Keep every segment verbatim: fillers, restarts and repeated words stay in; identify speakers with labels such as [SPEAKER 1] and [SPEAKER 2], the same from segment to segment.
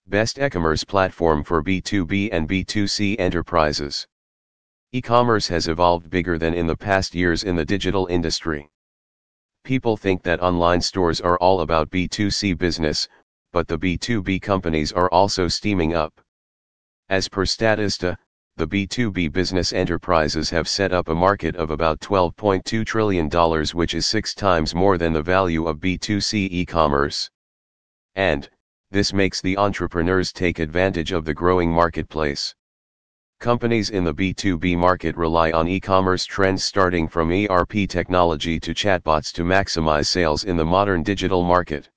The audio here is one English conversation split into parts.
[SPEAKER 1] Best e-commerce platform for B two B and B two C enterprises. E-commerce has evolved bigger than in the past years in the digital industry. People think that online stores are all about B two C business, but the B two B companies are also steaming up. As per Statista, the B two B business enterprises have set up a market of about twelve point two trillion dollars, which is six times more than the value of B two C e-commerce. And, this makes the entrepreneurs take advantage of the growing marketplace. Companies in the B two B market rely on e-commerce trends starting from E R P technology to chatbots to maximize sales in the modern digital market.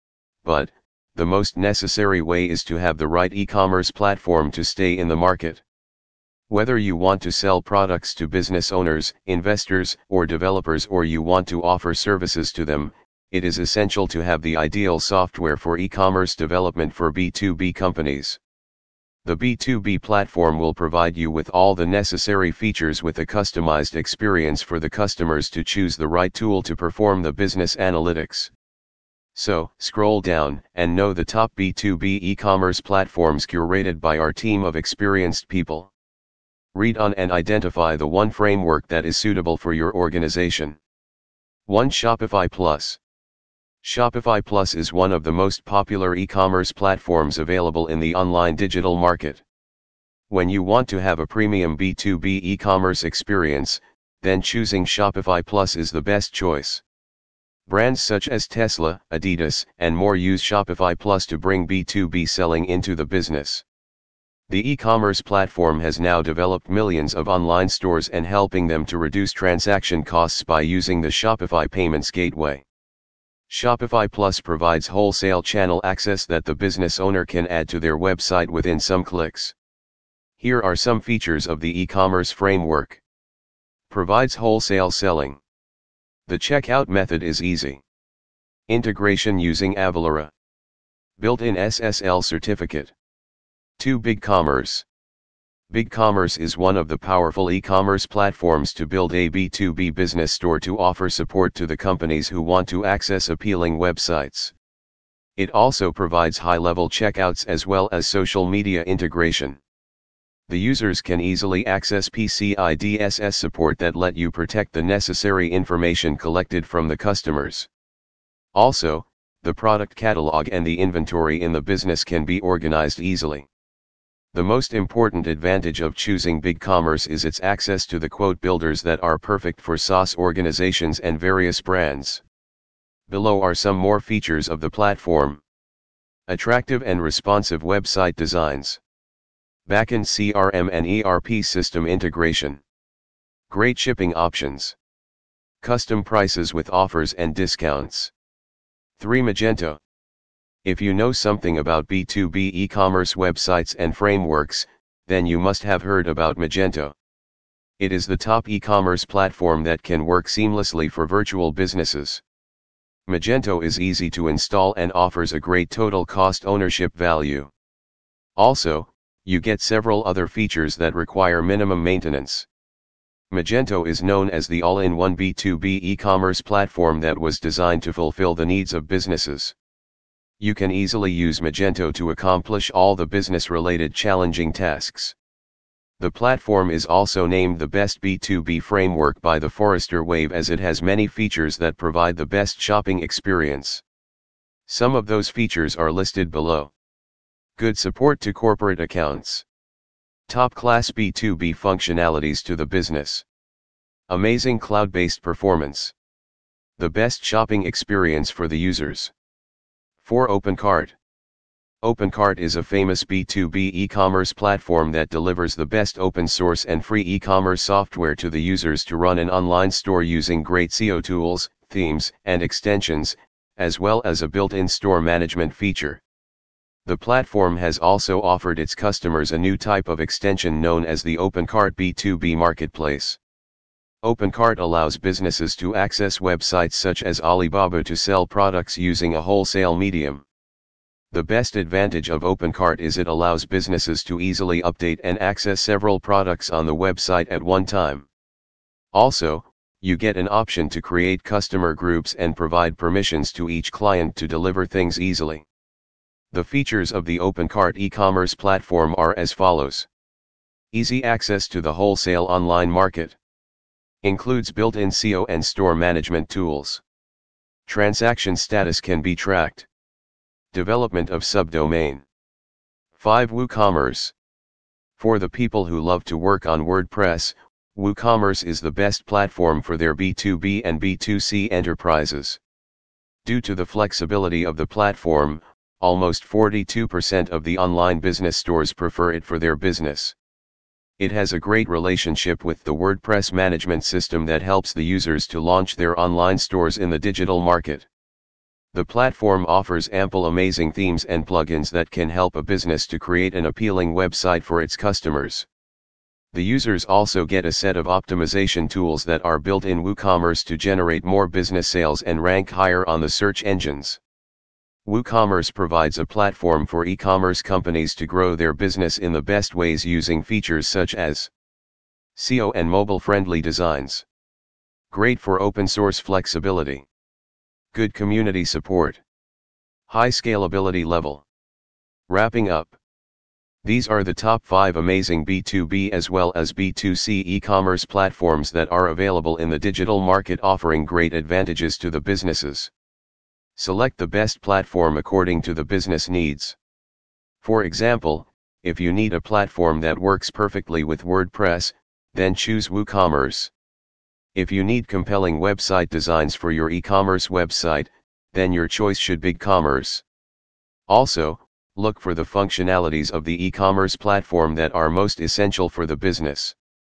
[SPEAKER 1] But, the most necessary way is to have the right e-commerce platform to stay in the market. Whether you want to sell products to business owners, investors, or developers, or you want to offer services to them, it is essential to have the ideal software for e-commerce development for B two B companies. The B two B platform will provide you with all the necessary features with a customized experience for the customers to choose the right tool to perform the business analytics. So, scroll down and know the top B two B e-commerce platforms curated by our team of experienced people. Read on and identify the one framework that is suitable for your organization. one. Shopify Plus. Shopify Plus is one of the most popular e-commerce platforms available in the online digital market. When you want to have a premium B two B e-commerce experience, then choosing Shopify Plus is the best choice. Brands such as Tesla, Adidas, and more use Shopify Plus to bring B two B selling into the business. The e-commerce platform has now developed millions of online stores and helping them to reduce transaction costs by using the Shopify Payments Gateway. Shopify Plus provides wholesale channel access that the business owner can add to their website within some clicks. Here are some features of the e-commerce framework. Provides wholesale selling. The checkout method is easy. Integration using Avalara. Built-in S S L certificate. two. BigCommerce. BigCommerce is one of the powerful e-commerce platforms to build a B two B business store to offer support to the companies who want to access appealing websites. It also provides high-level checkouts as well as social media integration. The users can easily access P C I D S S support that let you protect the necessary information collected from the customers. Also, the product catalog and the inventory in the business can be organized easily. The most important advantage of choosing BigCommerce is its access to the quote builders that are perfect for SaaS organizations and various brands. Below are some more features of the platform. Attractive and responsive website designs. Backend C R M and E R P system integration. Great shipping options. Custom prices with offers and discounts. three. Magento. If you know something about B two B e-commerce websites and frameworks, then you must have heard about Magento. It is the top e-commerce platform that can work seamlessly for virtual businesses. Magento is easy to install and offers a great total cost ownership value. Also, you get several other features that require minimum maintenance. Magento is known as the all-in-one B two B e-commerce platform that was designed to fulfill the needs of businesses. You can easily use Magento to accomplish all the business-related challenging tasks. The platform is also named the best B two B framework by the Forrester Wave as it has many features that provide the best shopping experience. Some of those features are listed below. Good support to corporate accounts. Top-class B two B functionalities to the business. Amazing cloud-based performance. The best shopping experience for the users. four. OpenCart. OpenCart is a famous B two B e-commerce platform that delivers the best open source and free e-commerce software to the users to run an online store using great S E O tools, themes, and extensions, as well as a built-in store management feature. The platform has also offered its customers a new type of extension known as the OpenCart B two B Marketplace. OpenCart allows businesses to access websites such as Alibaba to sell products using a wholesale medium. The best advantage of OpenCart is it allows businesses to easily update and access several products on the website at one time. Also, you get an option to create customer groups and provide permissions to each client to deliver things easily. The features of the OpenCart e-commerce platform are as follows. Easy access to the wholesale online market. Includes built-in S E O and store management tools. Transaction status can be tracked. Development of subdomain. five. WooCommerce. For the people who love to work on WordPress, WooCommerce is the best platform for their B two B and B two C enterprises. Due to the flexibility of the platform, almost forty-two percent of the online business stores prefer it for their business. It has a great relationship with the WordPress management system that helps the users to launch their online stores in the digital market. The platform offers ample amazing themes and plugins that can help a business to create an appealing website for its customers. The users also get a set of optimization tools that are built in WooCommerce to generate more business sales and rank higher on the search engines. WooCommerce provides a platform for e-commerce companies to grow their business in the best ways using features such as S E O and mobile-friendly designs. Great for open-source flexibility. Good community support. High scalability level. Wrapping up. These are the top five amazing B two B as well as B two C e-commerce platforms that are available in the digital market, offering great advantages to the businesses. Select the best platform according to the business needs. For example, if you need a platform that works perfectly with WordPress, then choose WooCommerce. If you need compelling website designs for your e-commerce website, then your choice should be BigCommerce. Also, look for the functionalities of the e-commerce platform that are most essential for the business.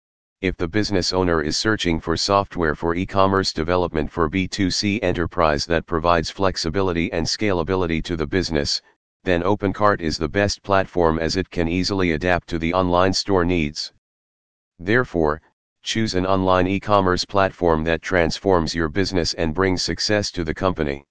[SPEAKER 1] If the business owner is searching for software for e-commerce development for B two C enterprise that provides flexibility and scalability to the business, then OpenCart is the best platform as it can easily adapt to the online store needs. Therefore, choose an online e-commerce platform that transforms your business and brings success to the company.